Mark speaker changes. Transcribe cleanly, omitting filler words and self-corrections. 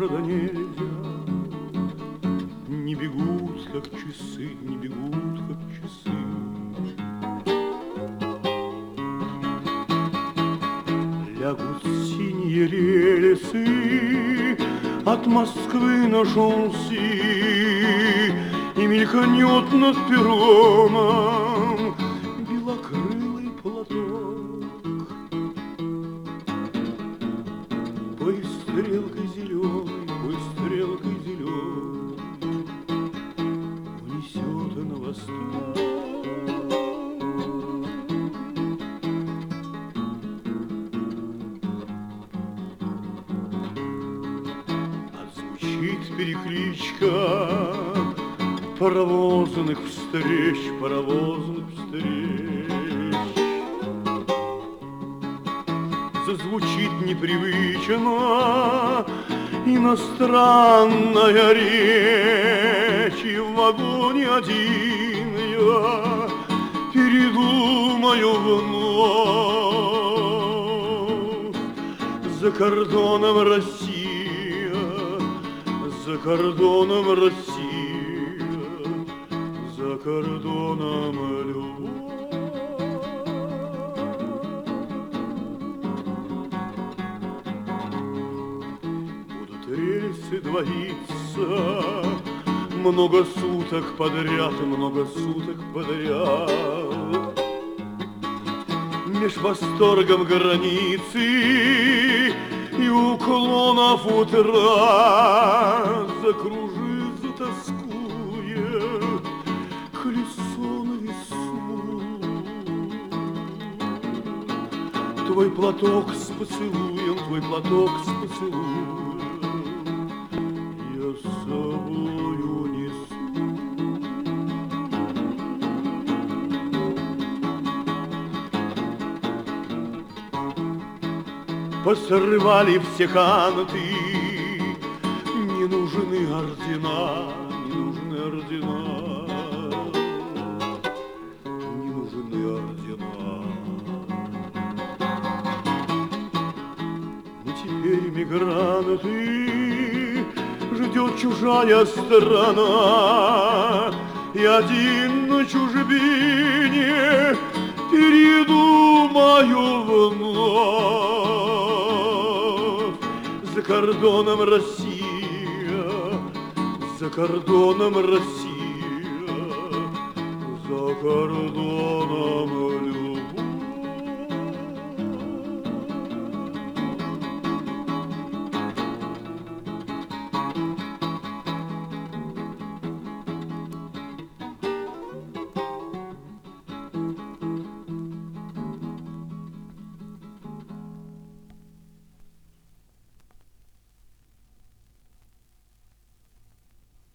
Speaker 1: быстро да нельзя. Не бегут, как часы, не бегут, как часы. Лягут синие рельсы от Москвы на Шанси, и мелькнет над перроном белокрылый платок. Поезд стрелкой зеленой унесет на восток. Отзвучит перекличка паровозных встреч, паровозных встреч. Зазвучит непривычно иностранная речь, и в вагоне один я передумаю вновь. За кордоном Россия, за кордоном Россия, за кордоном любовь. Рельсы двоится много суток подряд, много суток подряд. Меж восторгом границы и уклонов утра закружит, затоскует колесо на весу. Твой платок с поцелуем, твой платок с поцелуем я с собою несу. Посрывали все канты, не нужны ордена, не нужны ордена, не нужны ордена. Но теперь мигранты ждет чужая страна, и один на чужбине передумаю вновь. За кордоном Россия, за кордоном Россия, за кордоном